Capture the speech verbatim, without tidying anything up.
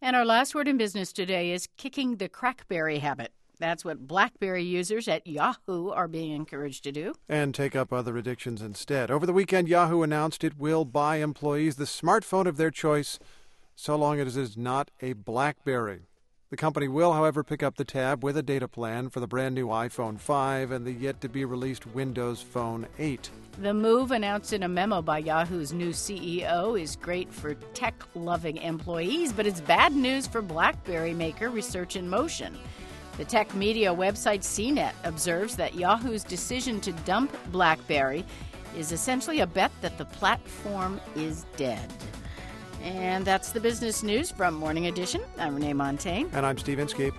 And our last word in business today is kicking the crackberry habit. That's what BlackBerry users at Yahoo are being encouraged to do. And take up other addictions instead. Over the weekend, Yahoo announced it will buy employees the smartphone of their choice, so long as it is not a BlackBerry. The company will, however, pick up the tab with a data plan for the brand new iPhone five and the yet-to-be-released Windows Phone eight. The move, announced in a memo by Yahoo's new C E O, is great for tech-loving employees, but it's bad news for BlackBerry maker Research in Motion. The tech media website C net observes that Yahoo's decision to dump BlackBerry is essentially a bet that the platform is dead. And that's the business news from Morning Edition. I'm Renee Montaigne. And I'm Steve Inskeep.